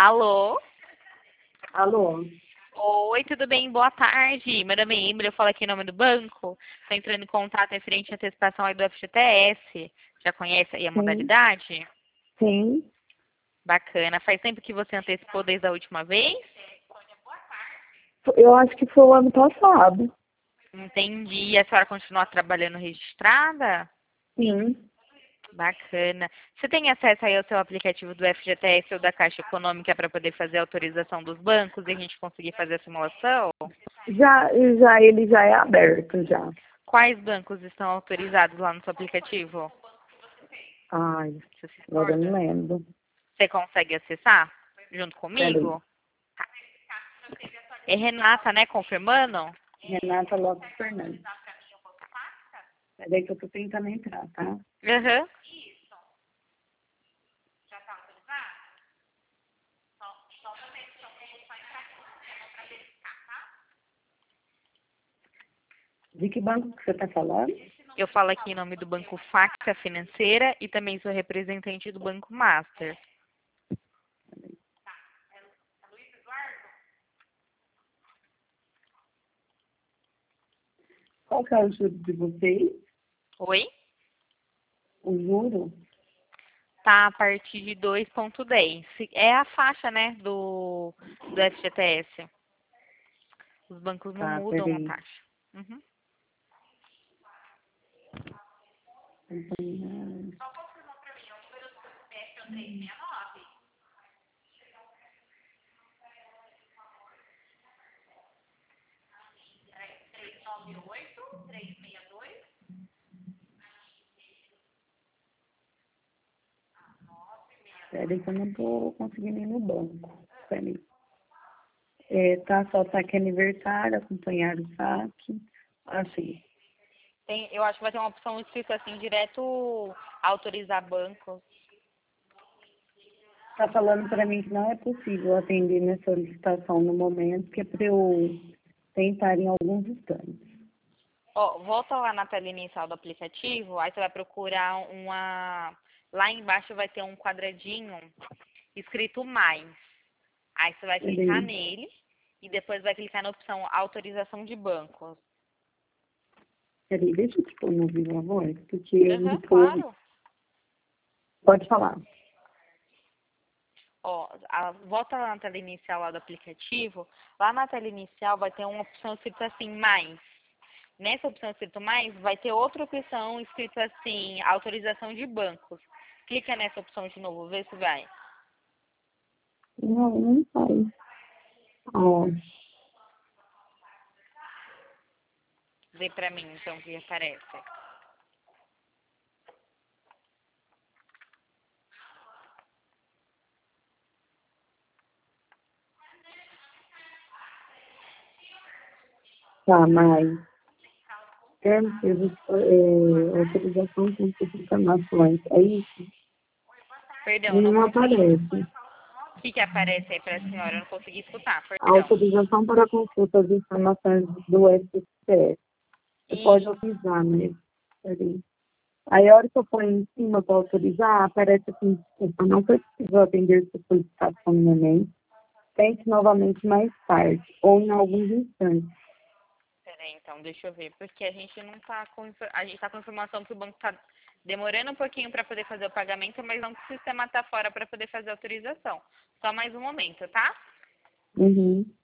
Alô? Alô? Oi, tudo bem? Boa tarde. Meu nome é Emily, eu falo aqui em nome do banco. Estou entrando em contato referente à antecipação aí do FGTS. Já conhece aí a Sim, modalidade? sim. Bacana. Faz tempo que você antecipou desde a última vez? Eu acho que foi o ano passado. Entendi. E a senhora continua trabalhando registrada? Sim. Bacana. Você tem acesso aí ao seu aplicativo do FGTS ou da Caixa Econômica para poder fazer a autorização dos bancos e a gente conseguir fazer a simulação? Ele já é aberto já. Quais bancos estão autorizados lá no seu aplicativo? Ai, Você se agora eu não recorda? lembro. Você consegue acessar junto Peraí. comigo? Tá. É Renata, né? Confirmando? Renata Lopes Fernandes. Peraí que eu tô tentando entrar, tá? Aham. De que banco que você tá falando? Eu falo aqui em nome do Banco Facta Financeira e também sou representante do Banco Master. Qual que é o juro de vocês? Oi? O juro? Tá a partir de 2,10. É a faixa, né, do FGTS. Os bancos não Tá, mudam a peraí. taxa. Uhum. Peraí que eu não tô conseguindo ir no banco. Peraí. É, tá, só saque aniversário, acompanhar o saque. Achei. Eu acho que vai ter uma opção escrita assim, direto autorizar bancos. Tá falando para mim que não é possível atender minha solicitação no momento, que é para eu tentar em alguns instantes. Ó, volta lá na tela inicial do aplicativo, aí você vai procurar uma. Lá embaixo vai ter um quadradinho escrito mais. Aí você vai clicar Peraí, nele e depois vai clicar na opção autorização de bancos. peraí, deixa eu te pôr no vivo a voz, porque eu não Aham, tô... claro. Pode falar. Ó, volta lá na tela inicial lá do aplicativo. Lá na tela inicial vai ter uma opção escrita assim, mais. Nessa opção escrito mais, vai ter outra opção escrito assim, autorização de bancos. Clica nessa opção de novo, vê se vai. Não, não faz. Ó, Vê pra mim, então, o que aparece. tá, mas... Termos, autorização com essas informações. É isso? Perdão, não Não consegui. aparece. O que aparece aí pra senhora? Eu não consegui escutar, perdão. Autorização para consulta das informações do SPF. Você pode Isso. autorizar, né? Peraí. Aí, a hora que eu ponho em cima para autorizar, aparece assim, desculpa, não foi possível atender sua solicitação no momento. Tente novamente mais tarde, ou em alguns instantes. Peraí, então, deixa eu ver. Porque a gente não tá com... A gente tá com informação que o banco tá demorando um pouquinho para poder fazer o pagamento, mas não que o sistema tá fora para poder fazer a autorização. Só mais um momento, tá? Uhum.